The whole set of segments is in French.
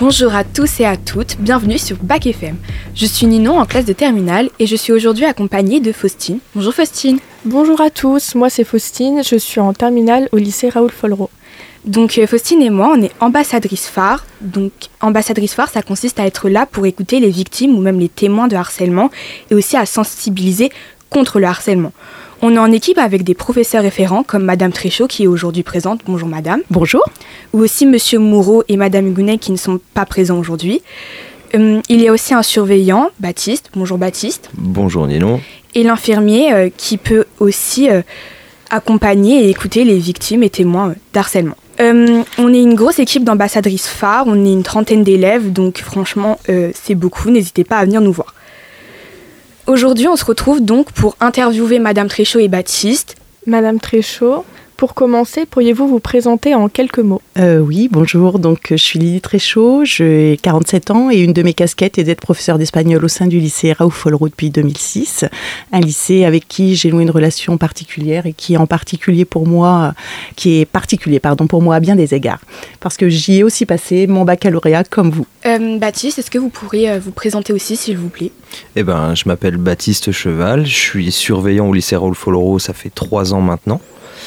Bonjour à tous et à toutes, bienvenue sur Bac FM. Je suis Ninon en classe de terminale et je suis aujourd'hui accompagnée de Faustine. Bonjour Faustine. Bonjour à tous, moi c'est Faustine, je suis en terminale au lycée Raoul Follereau. Donc Faustine et moi, on est ambassadrices phares. Donc ambassadrice phare, ça consiste à être là pour écouter les victimes ou même les témoins de harcèlement et aussi à sensibiliser contre le harcèlement. On est en équipe avec des professeurs référents comme Madame Tréchaud qui est aujourd'hui présente. Bonjour Madame. Bonjour. Ou aussi Monsieur Moureau et Madame Huguenet qui ne sont pas présents aujourd'hui. Il y a aussi un surveillant, Baptiste. Bonjour Baptiste. Bonjour Ninon. Et l'infirmier qui peut aussi accompagner et écouter les victimes et témoins d'harcèlement. On est une grosse équipe d'ambassadrices phares, on est une 30aine d'élèves, donc franchement c'est beaucoup, n'hésitez pas à venir nous voir. Aujourd'hui on se retrouve donc pour interviewer Madame Tréchaud et Baptiste. Madame Tréchaud, pour commencer, pourriez-vous vous présenter en quelques mots ? Oui, bonjour, donc je suis Lily Tréchaud, j'ai 47 ans et une de mes casquettes est d'être professeure d'espagnol au sein du lycée Raoul Follereau depuis 2006. Un lycée avec qui j'ai noué une relation particulière et qui est particulier pour moi à bien des égards. Parce que j'y ai aussi passé mon baccalauréat comme vous. Baptiste, est-ce que vous pourriez vous présenter aussi s'il vous plaît ? Je m'appelle Baptiste Cheval, je suis surveillant au lycée Raoul Follereau, ça fait 3 ans maintenant.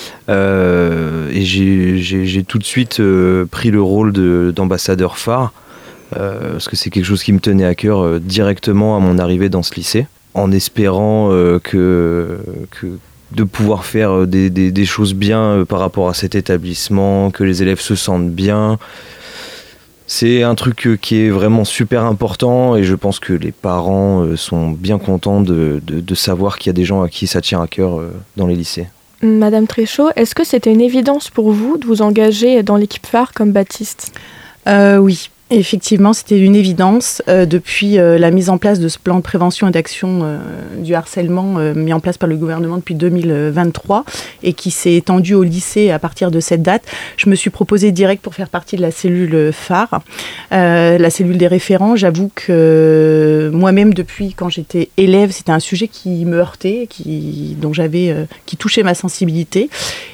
Et j'ai tout de suite pris le rôle d'ambassadeur phare parce que c'est quelque chose qui me tenait à cœur directement à mon arrivée dans ce lycée, en espérant que de pouvoir faire des choses bien par rapport à cet établissement, que les élèves se sentent bien. C'est un truc qui est vraiment super important et je pense que les parents sont bien contents de savoir qu'il y a des gens à qui ça tient à cœur dans les lycées. Madame Tréchaud, est-ce que c'était une évidence pour vous de vous engager dans l'équipe phare comme Baptiste ? Oui, effectivement, c'était une évidence. Depuis la mise en place de ce plan de prévention et d'action du harcèlement mis en place par le gouvernement depuis 2023 et qui s'est étendu au lycée à partir de cette date, je me suis proposée direct pour faire partie de la cellule phare, la cellule des référents. J'avoue que moi-même, depuis quand j'étais élève, c'était un sujet qui me heurtait, qui touchait ma sensibilité.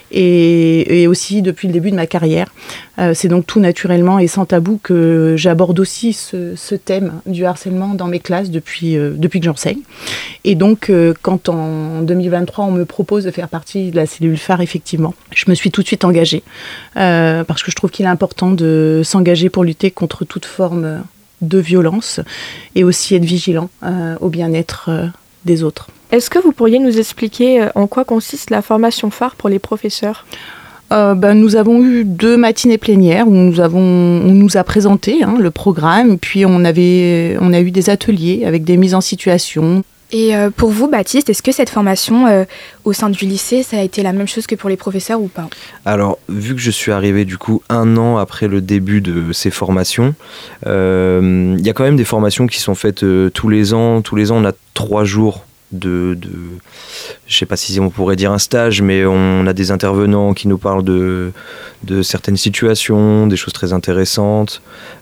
Et aussi depuis le début de ma carrière. C'est donc tout naturellement et sans tabou que j'aborde aussi ce thème du harcèlement dans mes classes depuis que j'enseigne. Et donc, quand en 2023, on me propose de faire partie de la cellule phare, effectivement, je me suis tout de suite engagée parce que je trouve qu'il est important de s'engager pour lutter contre toute forme de violence et aussi être vigilant au bien-être des autres. Est-ce que vous pourriez nous expliquer en quoi consiste la formation phare pour les professeurs ? Nous avons eu 2 matinées plénières où on nous a présenté le programme, puis on a eu des ateliers avec des mises en situation. Et pour vous, Baptiste, est-ce que cette formation au sein du lycée, ça a été la même chose que pour les professeurs ou pas ? Alors, vu que je suis arrivé du coup 1 an après le début de ces formations, y a quand même des formations qui sont faites tous les ans. Tous les ans, on a 3 jours je sais pas si on pourrait dire un stage, mais on a des intervenants qui nous parlent de certaines situations, des choses très intéressantes.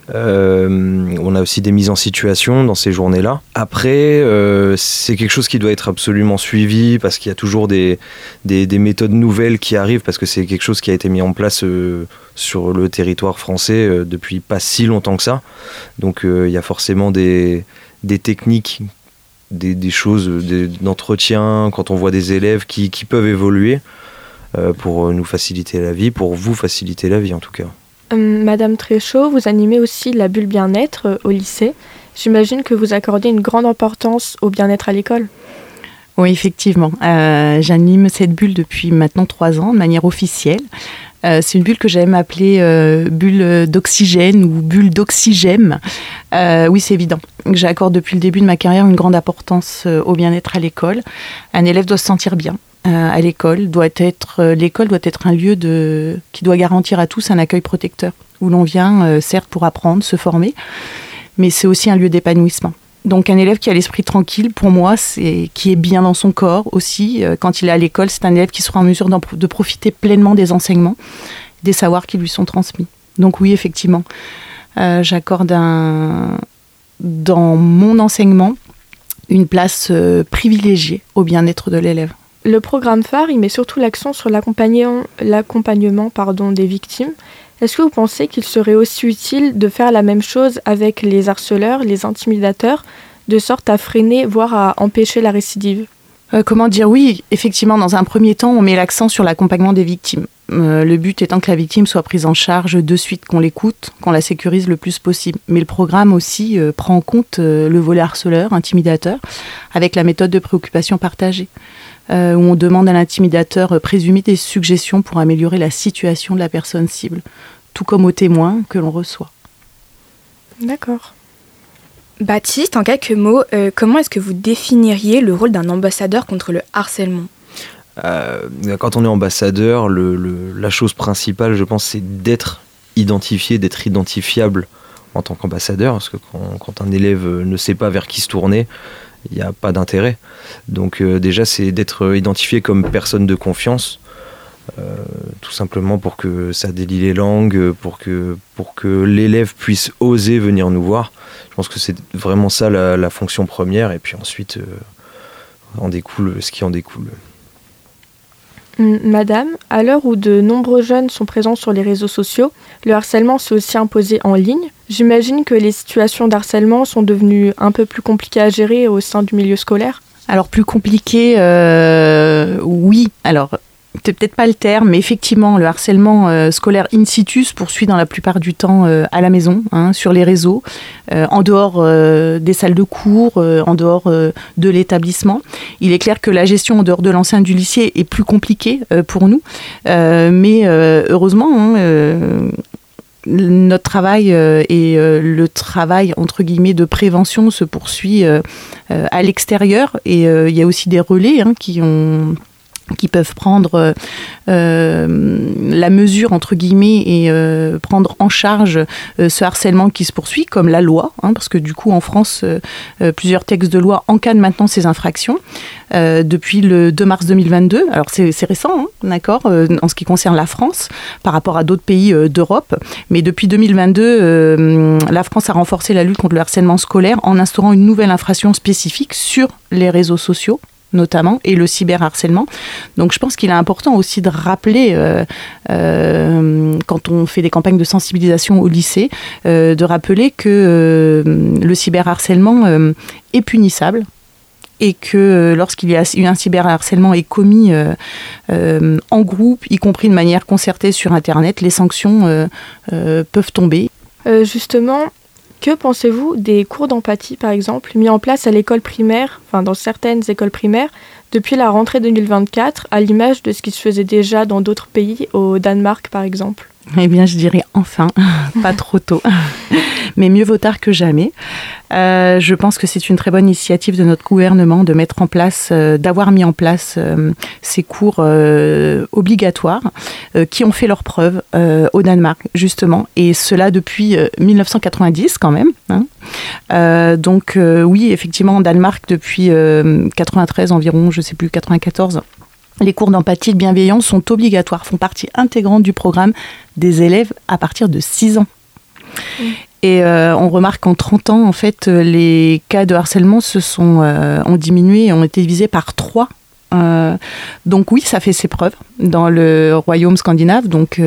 On a aussi des mises en situation dans ces journées-là. Après, c'est quelque chose qui doit être absolument suivi parce qu'il y a toujours des méthodes nouvelles qui arrivent parce que c'est quelque chose qui a été mis en place sur le territoire français depuis pas si longtemps que ça. Donc il y a forcément des techniques, des choses d'entretien quand on voit des élèves qui peuvent évoluer pour nous faciliter la vie, pour vous faciliter la vie en tout cas. Madame Tréchaud, vous animez aussi la bulle bien-être au lycée. J'imagine que vous accordez une grande importance au bien-être à l'école. Oui, effectivement. J'anime cette bulle depuis maintenant 3 ans de manière officielle. C'est une bulle que j'aime appeler bulle d'oxygène ou bulle d'oxygème. Oui, c'est évident. J'accorde depuis le début de ma carrière une grande importance au bien-être à l'école. Un élève doit se sentir bien à l'école. L'école doit être un lieu qui doit garantir à tous un accueil protecteur, où l'on vient, certes, pour apprendre, se former, mais c'est aussi un lieu d'épanouissement. Donc un élève qui a l'esprit tranquille, pour moi, qui est bien dans son corps aussi. Quand il est à l'école, c'est un élève qui sera en mesure de profiter pleinement des enseignements, des savoirs qui lui sont transmis. Donc oui, effectivement, j'accorde dans mon enseignement une place privilégiée au bien-être de l'élève. Le programme phare, il met surtout l'accent sur l'accompagnement des victimes. Est-ce que vous pensez qu'il serait aussi utile de faire la même chose avec les harceleurs, les intimidateurs, de sorte à freiner, voire à empêcher la récidive ? Comment dire, oui, effectivement, dans un premier temps, on met l'accent sur l'accompagnement des victimes. Le but étant que la victime soit prise en charge de suite, qu'on l'écoute, qu'on la sécurise le plus possible. Mais le programme aussi prend en compte le volet harceleur, intimidateur, avec la méthode de préoccupation partagée, où on demande à l'intimidateur présumé des suggestions pour améliorer la situation de la personne cible, tout comme aux témoins que l'on reçoit. D'accord. Baptiste, en quelques mots, comment est-ce que vous définiriez le rôle d'un ambassadeur contre le harcèlement ? Quand on est ambassadeur, la chose principale, je pense, c'est d'être identifié, d'être identifiable en tant qu'ambassadeur, parce que quand un élève ne sait pas vers qui se tourner, il n'y a pas d'intérêt. Donc déjà, c'est d'être identifié comme personne de confiance, tout simplement pour que ça délie les langues, pour que l'élève puisse oser venir nous voir. Je pense que c'est vraiment ça la fonction première, et puis ensuite en découle ce qui en découle. Madame, à l'heure où de nombreux jeunes sont présents sur les réseaux sociaux, le harcèlement s'est aussi imposé en ligne. J'imagine que les situations d'harcèlement sont devenues un peu plus compliquées à gérer au sein du milieu scolaire. Alors plus compliqué, oui. Alors c'est peut-être pas le terme, mais effectivement, le harcèlement scolaire in situ se poursuit dans la plupart du temps à la maison, sur les réseaux, en dehors des salles de cours, en dehors de l'établissement. Il est clair que la gestion en dehors de l'enceinte du lycée est plus compliquée pour nous, mais heureusement, notre travail et le travail entre guillemets de prévention se poursuit à l'extérieur, et il y a aussi des relais qui peuvent prendre la mesure, entre guillemets, et prendre en charge ce harcèlement qui se poursuit, comme la loi, parce que du coup, en France, plusieurs textes de loi encadrent maintenant ces infractions, depuis le 2 mars 2022. Alors, c'est récent, d'accord, en ce qui concerne la France, par rapport à d'autres pays d'Europe, mais depuis 2022, la France a renforcé la lutte contre le harcèlement scolaire en instaurant une nouvelle infraction spécifique sur les réseaux sociaux, notamment, et le cyberharcèlement. Donc je pense qu'il est important aussi de rappeler, quand on fait des campagnes de sensibilisation au lycée, de rappeler que le cyberharcèlement est punissable, et que lorsqu'il y a un cyberharcèlement est commis en groupe, y compris de manière concertée sur Internet, les sanctions peuvent tomber. Justement, que pensez-vous des cours d'empathie, par exemple, mis en place à l'école primaire, dans certaines écoles primaires, depuis la rentrée 2024, à l'image de ce qui se faisait déjà dans d'autres pays, au Danemark par exemple ? Eh bien, je dirais enfin, pas trop tôt, mais mieux vaut tard que jamais. Je pense que c'est une très bonne initiative de notre gouvernement de mettre en place, d'avoir mis en place ces cours obligatoires qui ont fait leurs preuves au Danemark, justement, et cela depuis 1990 quand même. Donc oui, effectivement, en Danemark, depuis 93 environ, je ne sais plus, 94, les cours d'empathie et de bienveillance sont obligatoires, font partie intégrante du programme des élèves à partir de 6 ans. Et on remarque qu'en 30 ans, en fait, les cas de harcèlement ont diminué et ont été divisés par 3. Donc oui, ça fait ses preuves dans le royaume scandinave. Donc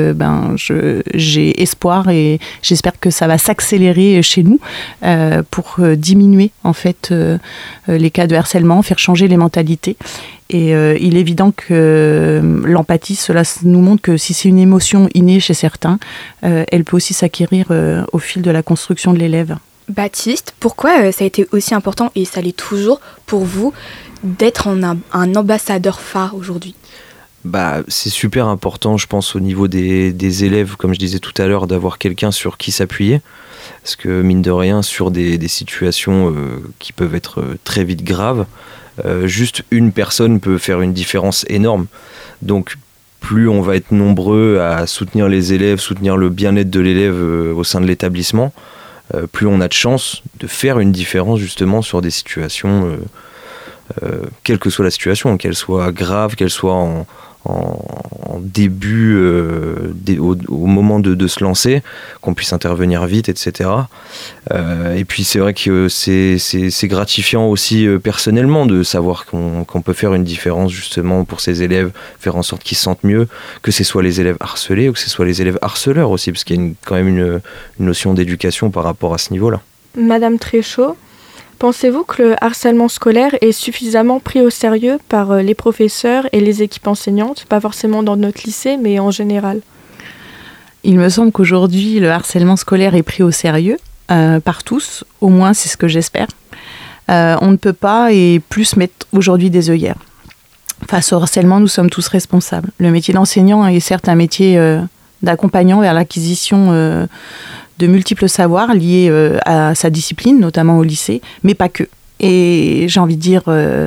j'ai espoir et j'espère que ça va s'accélérer chez nous pour diminuer en fait les cas de harcèlement, faire changer les mentalités. Et il est évident que l'empathie, cela nous montre que si c'est une émotion innée chez certains, elle peut aussi s'acquérir au fil de la construction de l'élève. Baptiste, pourquoi ça a été aussi important, et ça l'est toujours pour vous, d'être un ambassadeur phare aujourd'hui ? C'est super important, je pense, au niveau des élèves, comme je disais tout à l'heure, d'avoir quelqu'un sur qui s'appuyer. Parce que, mine de rien, sur des situations qui peuvent être très vite graves, juste une personne peut faire une différence énorme. Donc, plus on va être nombreux à soutenir les élèves, soutenir le bien-être de l'élève au sein de l'établissement, plus on a de chances de faire une différence justement sur des situations, quelle que soit la situation, qu'elle soit grave, qu'elle soit en début, au moment de se lancer, qu'on puisse intervenir vite, etc. Et puis c'est vrai que c'est gratifiant aussi personnellement de savoir qu'on peut faire une différence justement pour ces élèves, faire en sorte qu'ils se sentent mieux, que ce soit les élèves harcelés ou que ce soit les élèves harceleurs aussi, parce qu'il y a quand même une notion d'éducation par rapport à ce niveau-là. Madame Tréchaud, pensez-vous que le harcèlement scolaire est suffisamment pris au sérieux par les professeurs et les équipes enseignantes, pas forcément dans notre lycée, mais en général ? Il me semble qu'aujourd'hui, le harcèlement scolaire est pris au sérieux par tous, au moins c'est ce que j'espère. On ne peut pas et plus mettre aujourd'hui des œillères. Face au harcèlement, nous sommes tous responsables. Le métier d'enseignant est certes un métier d'accompagnant vers l'acquisition de multiples savoirs liés à sa discipline, notamment au lycée, mais pas que. Et j'ai envie de dire,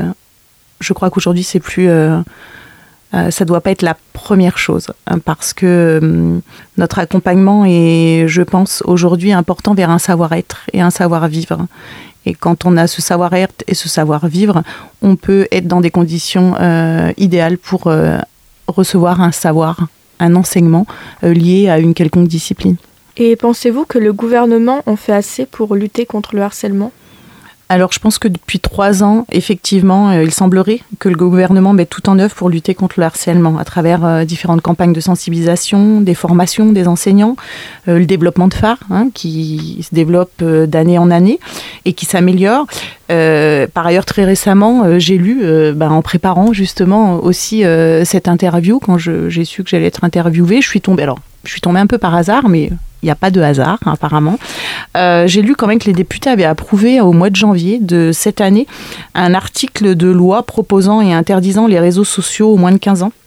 je crois qu'aujourd'hui, c'est plus, ça ne doit pas être la première chose, hein, parce que notre accompagnement est, je pense, aujourd'hui important vers un savoir-être et un savoir-vivre. Et quand on a ce savoir-être et ce savoir-vivre, on peut être dans des conditions idéales pour recevoir un savoir, un enseignement lié à une quelconque discipline. Et pensez-vous que le gouvernement en fait assez pour lutter contre le harcèlement ? Alors je pense que depuis 3 ans, effectivement, il semblerait que le gouvernement mette tout en œuvre pour lutter contre le harcèlement à travers différentes campagnes de sensibilisation, des formations des enseignants, le développement de phares qui se développe d'année en année et qui s'améliore. Par ailleurs, très récemment, j'ai lu, en préparant justement aussi cette interview, quand j'ai su que j'allais être interviewée, je suis tombée un peu par hasard, mais il n'y a pas de hasard apparemment. J'ai lu quand même que les députés avaient approuvé au mois de janvier de cette année un article de loi proposant et interdisant les réseaux sociaux aux moins de 15 ans.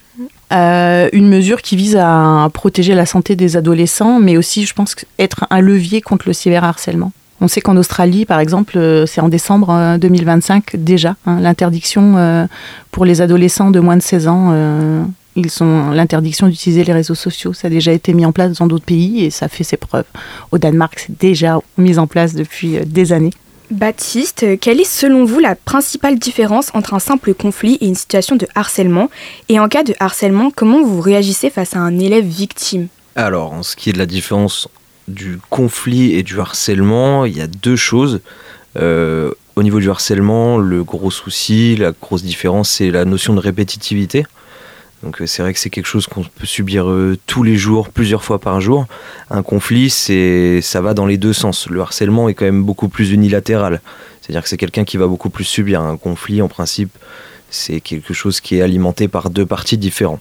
Une mesure qui vise à protéger la santé des adolescents, mais aussi, je pense, être un levier contre le cyberharcèlement. On sait qu'en Australie, par exemple, c'est en décembre 2025 déjà, l'interdiction pour les adolescents de moins de 16 ans. L'interdiction d'utiliser les réseaux sociaux. Ça a déjà été mis en place dans d'autres pays et ça fait ses preuves. Au Danemark, c'est déjà mis en place depuis des années. Baptiste, quelle est selon vous la principale différence entre un simple conflit et une situation de harcèlement ? Et en cas de harcèlement, comment vous réagissez face à un élève victime ? Alors, en ce qui est de la différence du conflit et du harcèlement, il y a 2 choses. Au niveau du harcèlement, le gros souci, la grosse différence, c'est la notion de répétitivité. Donc c'est vrai que c'est quelque chose qu'on peut subir tous les jours, plusieurs fois par jour. Un conflit, ça va dans les 2 sens. Le harcèlement est quand même beaucoup plus unilatéral. C'est-à-dire que c'est quelqu'un qui va beaucoup plus subir. Un conflit, en principe, c'est quelque chose qui est alimenté par 2 parties différentes.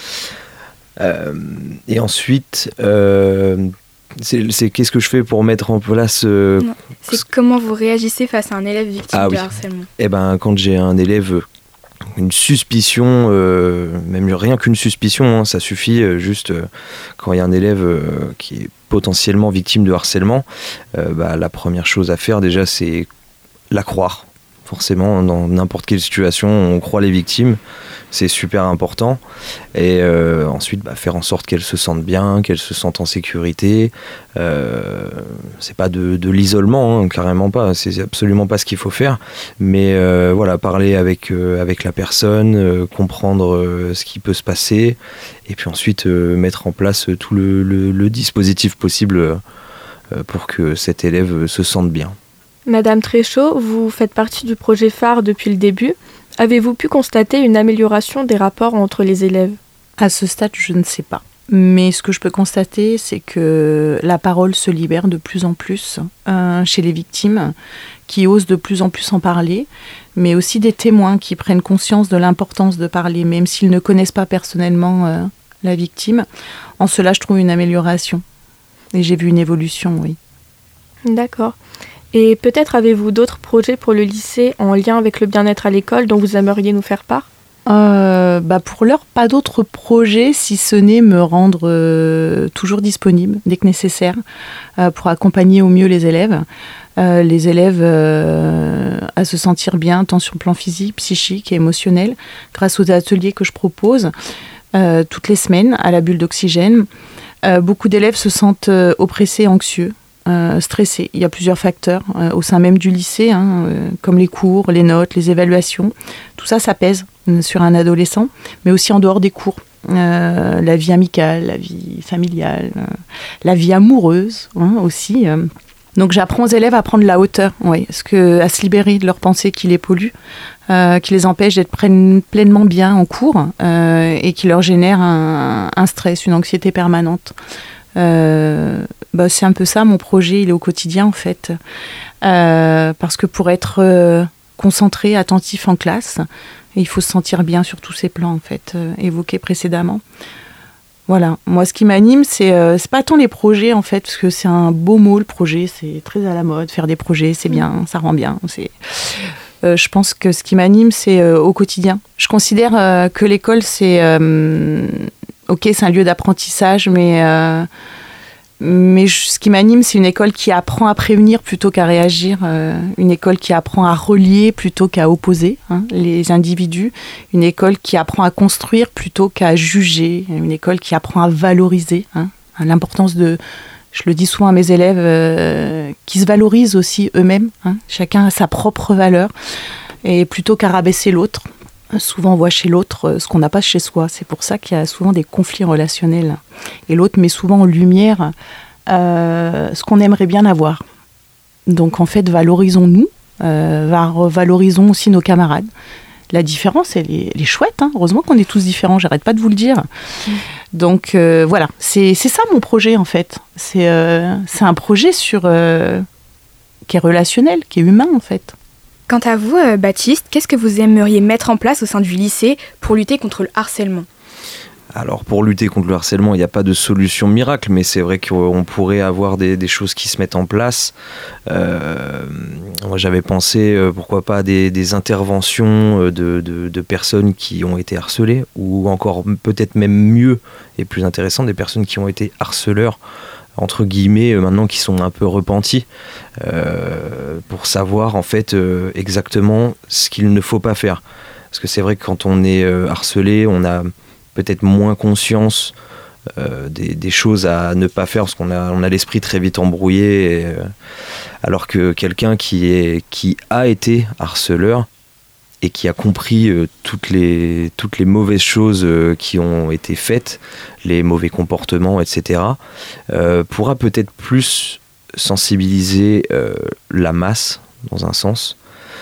Et ensuite, c'est qu'est-ce que je fais pour mettre en place... C'est comment vous réagissez face à un élève victime de harcèlement ? Quand j'ai un élève... une suspicion, même rien qu'une suspicion, ça suffit juste quand il y a un élève qui est potentiellement victime de harcèlement, la première chose à faire déjà c'est la croire. Forcément, dans n'importe quelle situation, on croit les victimes, c'est super important. Et ensuite, faire en sorte qu'elles se sentent bien, qu'elles se sentent en sécurité. C'est pas de l'isolement, carrément pas. C'est absolument pas ce qu'il faut faire. Mais parler avec la personne, comprendre ce qui peut se passer, et puis ensuite mettre en place tout le dispositif possible pour que cet élève se sente bien. Madame Tréchaud, vous faites partie du projet phare depuis le début. Avez-vous pu constater une amélioration des rapports entre les élèves ? À ce stade, je ne sais pas. Mais ce que je peux constater, c'est que la parole se libère de plus en plus chez les victimes, qui osent de plus en plus en parler, mais aussi des témoins qui prennent conscience de l'importance de parler, même s'ils ne connaissent pas personnellement la victime. En cela, je trouve une amélioration. Et j'ai vu une évolution, oui. D'accord. Et peut-être avez-vous d'autres projets pour le lycée en lien avec le bien-être à l'école dont vous aimeriez nous faire part ? Pour l'heure, pas d'autres projets, si ce n'est me rendre toujours disponible dès que nécessaire pour accompagner au mieux les élèves. Les élèves à se sentir bien, tant sur le plan physique, psychique et émotionnel, grâce aux ateliers que je propose toutes les semaines à la bulle d'oxygène. Beaucoup d'élèves se sentent oppressés, anxieux. stressé. Il y a plusieurs facteurs au sein même du lycée, comme les cours, les notes, les évaluations. Tout ça, ça pèse sur un adolescent, mais aussi en dehors des cours. La vie amicale, la vie familiale, la vie amoureuse aussi. Donc j'apprends aux élèves à prendre la hauteur, à se libérer de leurs pensées qui les polluent, qui les empêchent d'être pleinement bien en cours et qui leur génèrent un stress, une anxiété permanente. C'est un peu ça, mon projet, il est au quotidien en fait. Parce que pour être concentré, attentif en classe, il faut se sentir bien sur tous ces plans en fait, évoqués précédemment. Voilà, moi ce qui m'anime, c'est pas tant les projets en fait, parce que c'est un beau mot le projet, c'est très à la mode, faire des projets, c'est bien, ça rend bien. Je pense que ce qui m'anime, c'est au quotidien. Je considère que l'école, c'est c'est un lieu d'apprentissage, mais ce qui m'anime, c'est une école qui apprend à prévenir plutôt qu'à réagir, une école qui apprend à relier plutôt qu'à opposer les individus, une école qui apprend à construire plutôt qu'à juger, une école qui apprend à valoriser, l'importance de, je le dis souvent à mes élèves, qui se valorisent aussi eux-mêmes, chacun a sa propre valeur, et plutôt qu'à rabaisser l'autre. Souvent, on voit chez l'autre ce qu'on n'a pas chez soi. C'est pour ça qu'il y a souvent des conflits relationnels. Et l'autre met souvent en lumière ce qu'on aimerait bien avoir. Donc, en fait, valorisons-nous, valorisons aussi nos camarades. La différence, elle est chouette. Heureusement qu'on est tous différents, j'arrête pas de vous le dire. Donc, voilà, c'est ça mon projet, en fait. C'est un projet qui est relationnel, qui est humain, en fait. Quant à vous, Baptiste, qu'est-ce que vous aimeriez mettre en place au sein du lycée pour lutter contre le harcèlement ? Alors pour lutter contre le harcèlement, il n'y a pas de solution miracle, mais c'est vrai qu'on pourrait avoir des choses qui se mettent en place. Moi j'avais pensé, pourquoi pas, des interventions de personnes qui ont été harcelées, ou encore peut-être même mieux et plus intéressant, des personnes qui ont été harceleurs, entre guillemets, maintenant qui sont un peu repentis, pour savoir en fait exactement ce qu'il ne faut pas faire. Parce que c'est vrai que quand on est harcelé, on a peut-être moins conscience des choses à ne pas faire, parce qu'on a l'esprit très vite embrouillé, alors que quelqu'un qui a été harceleur et qui a compris toutes les mauvaises choses qui ont été faites, les mauvais comportements, etc., pourra peut-être plus sensibiliser la masse, dans un sens,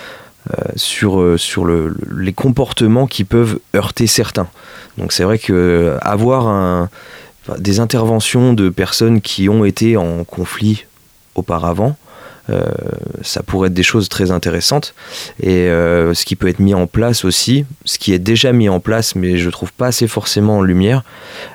sur les comportements qui peuvent heurter certains. Donc c'est vrai qu'avoir des interventions de personnes qui ont été en conflit auparavant, ça pourrait être des choses très intéressantes. Et ce qui peut être mis en place aussi, ce qui est déjà mis en place mais je trouve pas assez forcément en lumière,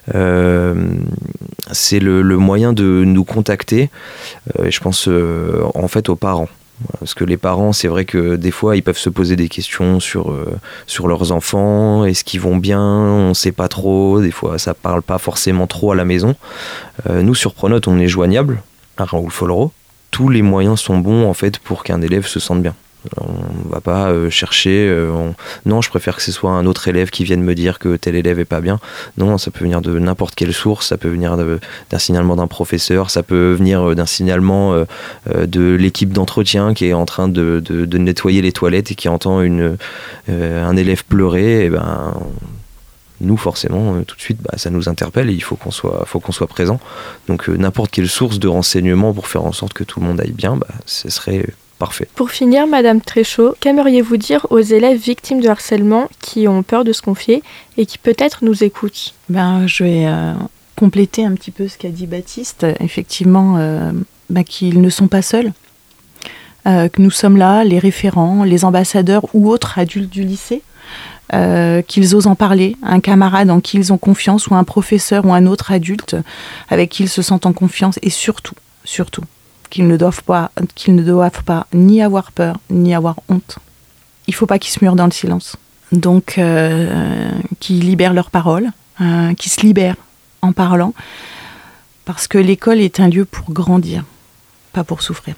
c'est le moyen de nous contacter, et je pense en fait aux parents. Parce que les parents, c'est vrai que des fois, ils peuvent se poser des questions sur leurs enfants. Est-ce qu'ils vont bien ? On ne sait pas trop. Des fois, ça ne parle pas forcément trop à la maison. Nous, sur Pronote, on est joignable à Raoul Follereau. Tous les moyens sont bons, en fait, pour qu'un élève se sente bien. On ne va pas chercher... Non, je préfère que ce soit un autre élève qui vienne me dire que tel élève est pas bien. Non, ça peut venir de n'importe quelle source. Ça peut venir d'un signalement d'un professeur. Ça peut venir d'un signalement de l'équipe d'entretien qui est en train de nettoyer les toilettes et qui entend un élève pleurer. Et nous, forcément, tout de suite, ça nous interpelle et il faut qu'on soit présent. Donc, n'importe quelle source de renseignement pour faire en sorte que tout le monde aille bien, ce serait... parfait. Pour finir, Madame Tréchaud, qu'aimeriez-vous dire aux élèves victimes de harcèlement qui ont peur de se confier et qui peut-être nous écoutent ? Je vais compléter un petit peu ce qu'a dit Baptiste. Effectivement, qu'ils ne sont pas seuls, que nous sommes là, les référents, les ambassadeurs ou autres adultes du lycée, qu'ils osent en parler, un camarade en qui ils ont confiance ou un professeur ou un autre adulte avec qui ils se sentent en confiance, et surtout, qu'ils ne doivent pas ni avoir peur, ni avoir honte. Il ne faut pas qu'ils se murent dans le silence. Donc, qu'ils libèrent leurs paroles, qu'ils se libèrent en parlant, parce que l'école est un lieu pour grandir, pas pour souffrir.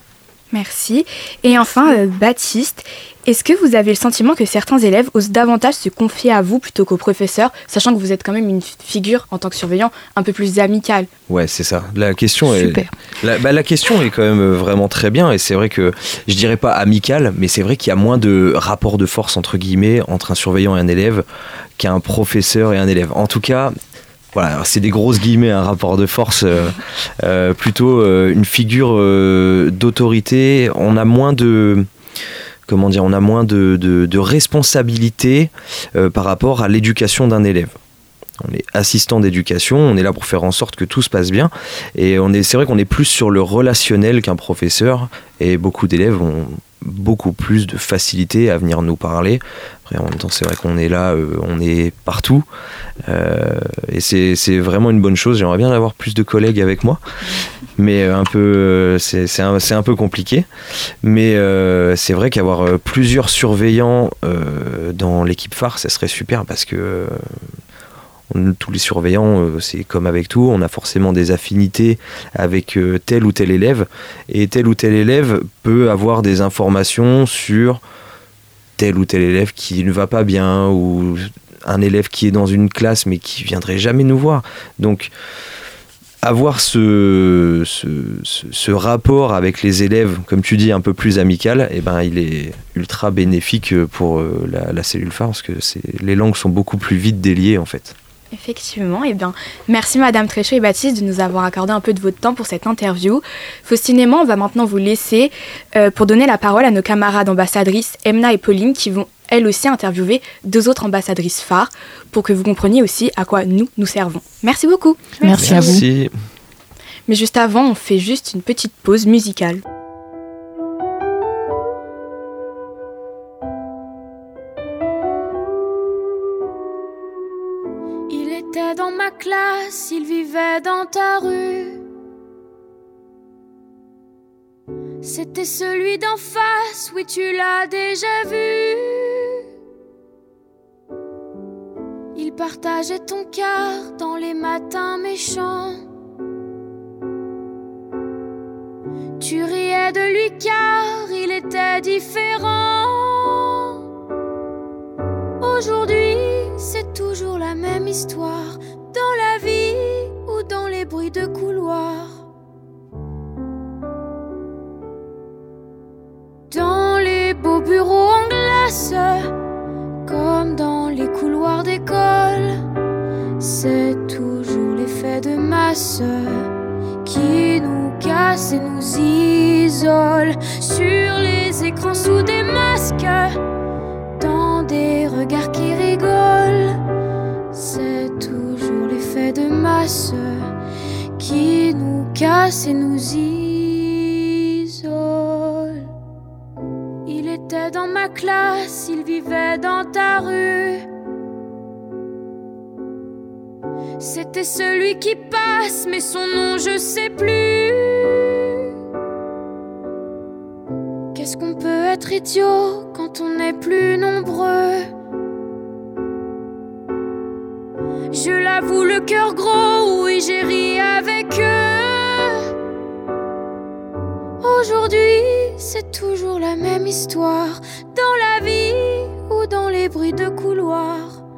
Merci. Et enfin, Baptiste, est-ce que vous avez le sentiment que certains élèves osent davantage se confier à vous plutôt qu'au professeur, sachant que vous êtes quand même une figure, en tant que surveillant, un peu plus amicale? Ouais, c'est ça. La question Super. la question est quand même vraiment très bien, et c'est vrai que, je dirais pas amicale, mais c'est vrai qu'il y a moins de rapport de force, entre guillemets, entre un surveillant et un élève qu'un professeur et un élève. En tout cas, voilà, c'est des grosses guillemets, un rapport de force, plutôt une figure d'autorité. On a moins de... Comment dire, on a moins de responsabilité par rapport à l'éducation d'un élève. On est assistant d'éducation, on est là pour faire en sorte que tout se passe bien. Et c'est vrai qu'on est plus sur le relationnel qu'un professeur. Et beaucoup d'élèves ont beaucoup plus de facilité à venir nous parler. Après, en même temps, c'est vrai qu'on est là, on est partout. Et c'est vraiment une bonne chose. J'aimerais bien avoir plus de collègues avec moi. Mais c'est un peu compliqué. Mais c'est vrai qu'avoir plusieurs surveillants dans l'équipe phare, ça serait super, parce que tous les surveillants, c'est comme avec tout, on a forcément des affinités avec tel ou tel élève, et tel ou tel élève peut avoir des informations sur tel ou tel élève qui ne va pas bien, ou un élève qui est dans une classe mais qui viendrait jamais nous voir. Donc avoir ce rapport avec les élèves, comme tu dis, un peu plus amical, eh ben, il est ultra bénéfique pour la cellule phare, parce que les langues sont beaucoup plus vite déliées en fait. Effectivement, eh bien, merci Madame Tréchot et Baptiste de nous avoir accordé un peu de votre temps pour cette interview. Faustine et moi, on va maintenant vous laisser pour donner la parole à nos camarades ambassadrices Emna et Pauline, qui vont elles aussi interviewer 2 autres ambassadrices phares pour que vous compreniez aussi à quoi nous servons. Merci beaucoup. Merci à vous. Mais juste avant, on fait juste une petite pause musicale. Il était dans ma classe, il vivait dans ta rue. C'était celui d'en face, oui tu l'as déjà vu. Il partageait ton cœur dans les matins méchants. Tu riais de lui car il était différent. Aujourd'hui, c'est toujours la même histoire, dans la vie ou dans les bruits de couloir. Dans les beaux bureaux en glace, comme dans les couloirs d'école, c'est toujours l'effet de masse qui nous casse et nous isole. Sur les écrans sous des masques, dans des regards qui rigolent, c'est toujours l'effet de masse qui nous casse et nous isole. Il était dans ma classe, il vivait dans ta rue. C'était celui qui passe, mais son nom je sais plus. Qu'est-ce qu'on peut être idiot quand on est plus nombreux? Je l'avoue, le cœur gros, oui j'ai ri avec eux. Aujourd'hui, c'est toujours la même histoire, dans la vie ou dans les bruits de couloir.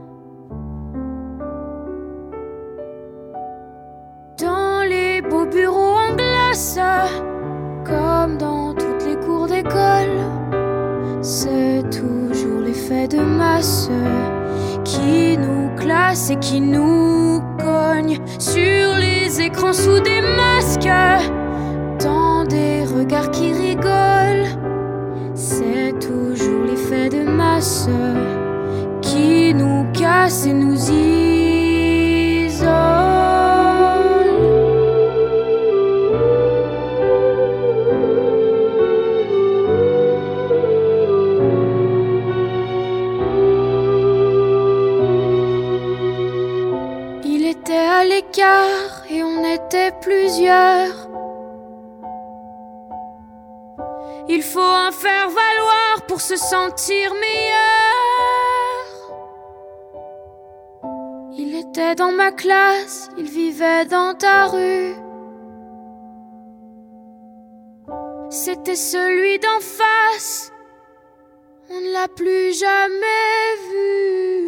Dans les beaux bureaux en glace, comme dans toutes les cours d'école, c'est toujours l'effet de masse qui nous classe et qui nous cogne. Sur les écrans sous des masques, dans des regards qui rigolent, c'est toujours l'effet de masse qui nous casse et nous isole. Il était à l'écart et on était plusieurs. Il faut en faire valoir pour se sentir meilleur. Il était dans ma classe, il vivait dans ta rue. c'était celui d'en face. On ne l'a plus jamais vu.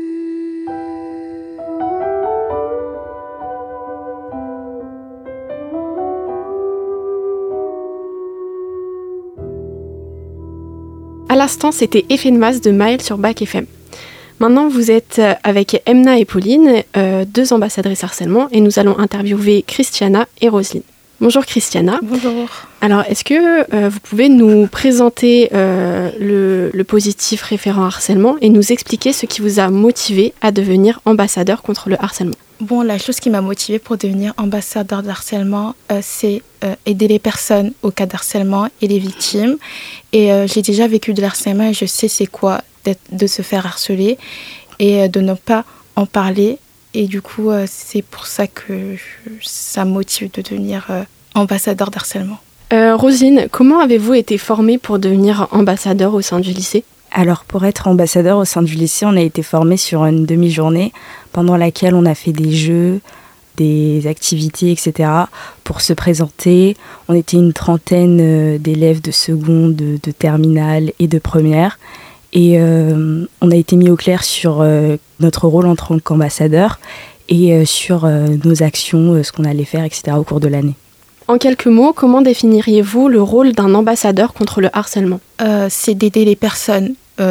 À l'instant, c'était Effet de masse de Maëlle sur Bac FM. Maintenant, vous êtes avec Emna et Pauline, 2 ambassadrices harcèlement, et nous allons interviewer Christiana et Roselyne. Bonjour Christiana. Bonjour. Alors, est-ce que vous pouvez nous présenter le positif référent harcèlement et nous expliquer ce qui vous a motivé à devenir ambassadeur contre le harcèlement ? Bon, la chose qui m'a motivée pour devenir ambassadeur d'harcèlement, c'est aider les personnes au cas d'harcèlement et les victimes. Et j'ai déjà vécu de l'harcèlement et je sais c'est quoi de se faire harceler et de ne pas en parler. Et du coup, c'est pour ça que ça me motive de devenir ambassadeur d'harcèlement. Roselyne, comment avez-vous été formée pour devenir ambassadeur au sein du lycée ? Alors, pour être ambassadeur au sein du lycée, on a été formés sur une demi-journée pendant laquelle on a fait des jeux, des activités, etc. pour se présenter. On était une trentaine d'élèves de seconde, de terminale et de première. Et on a été mis au clair sur notre rôle en tant qu'ambassadeur et sur nos actions, ce qu'on allait faire, etc. au cours de l'année. En quelques mots, comment définiriez-vous le rôle d'un ambassadeur contre le harcèlement ? C'est d'aider les personnes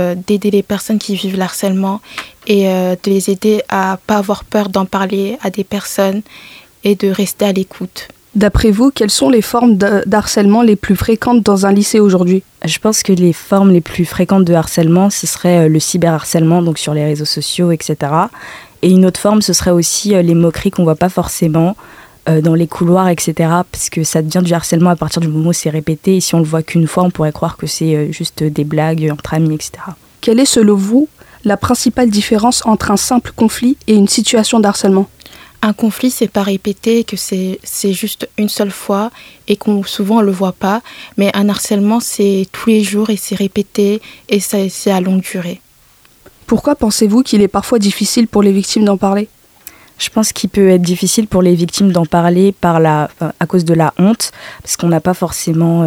qui vivent le harcèlement et de les aider à ne pas avoir peur d'en parler à des personnes et de rester à l'écoute. D'après vous, quelles sont les formes d'harcèlement les plus fréquentes dans un lycée aujourd'hui ? Je pense que les formes les plus fréquentes de harcèlement, ce serait le cyberharcèlement, donc sur les réseaux sociaux, etc. Et une autre forme, ce serait aussi les moqueries qu'on ne voit pas forcément dans les couloirs, etc. Parce que ça devient du harcèlement à partir du moment où c'est répété. Et si on le voit qu'une fois, on pourrait croire que c'est juste des blagues entre amis, etc. Quelle est, selon vous, la principale différence entre un simple conflit et une situation d'harcèlement ? Un conflit, c'est pas répété, que c'est juste une seule fois et qu'on souvent on le voit pas. Mais un harcèlement, c'est tous les jours et c'est répété et c'est à longue durée. Pourquoi pensez-vous qu'il est parfois difficile pour les victimes d'en parler ? Je pense qu'il peut être difficile pour les victimes d'en parler à cause de la honte, parce qu'on n'a pas forcément...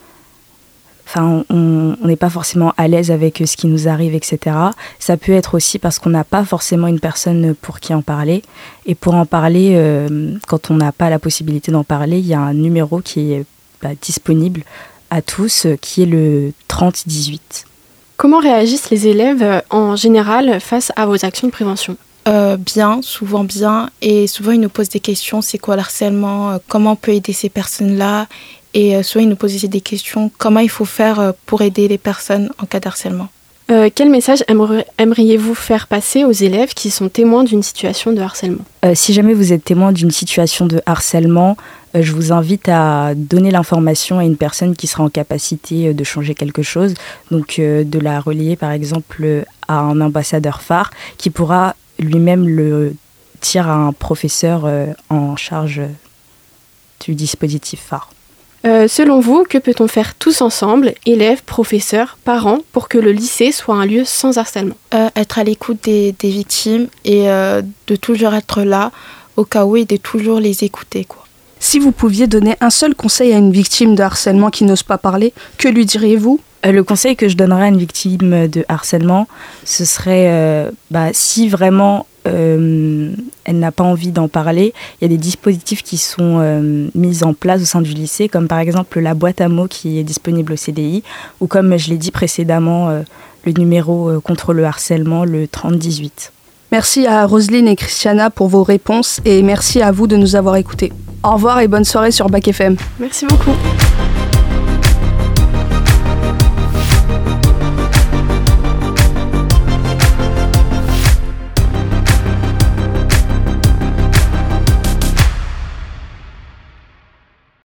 on n'est pas forcément à l'aise avec ce qui nous arrive, etc. Ça peut être aussi parce qu'on n'a pas forcément une personne pour qui en parler. Et pour en parler, quand on n'a pas la possibilité d'en parler, il y a un numéro qui est disponible à tous, qui est le 3018. Comment réagissent les élèves en général face à vos actions de prévention ? Bien, souvent bien. Et souvent, ils nous posent des questions. C'est quoi le harcèlement ? Comment on peut aider ces personnes-là ? Et souvent, ils nous posent aussi des questions. Comment il faut faire pour aider les personnes en cas de harcèlement ? Quel message aimeriez-vous faire passer aux élèves qui sont témoins d'une situation de harcèlement ? Si jamais vous êtes témoin d'une situation de harcèlement, je vous invite à donner l'information à une personne qui sera en capacité de changer quelque chose. Donc, de la relayer, par exemple, à un ambassadeur phare qui pourra lui-même le dire à un professeur en charge du dispositif phare. Selon vous, que peut-on faire tous ensemble, élèves, professeurs, parents, pour que le lycée soit un lieu sans harcèlement ? Être à l'écoute des victimes et de toujours être là au cas où et de toujours les écouter, quoi. Si vous pouviez donner un seul conseil à une victime de harcèlement qui n'ose pas parler, que lui diriez-vous ? Le conseil que je donnerais à une victime de harcèlement, ce serait si vraiment elle n'a pas envie d'en parler, il y a des dispositifs qui sont mis en place au sein du lycée, comme par exemple la boîte à mots qui est disponible au CDI, ou comme je l'ai dit précédemment, le numéro contre le harcèlement, le 3018. Merci à Roselyne et Christiana pour vos réponses et merci à vous de nous avoir écoutés. Au revoir et bonne soirée sur Bac FM. Merci beaucoup.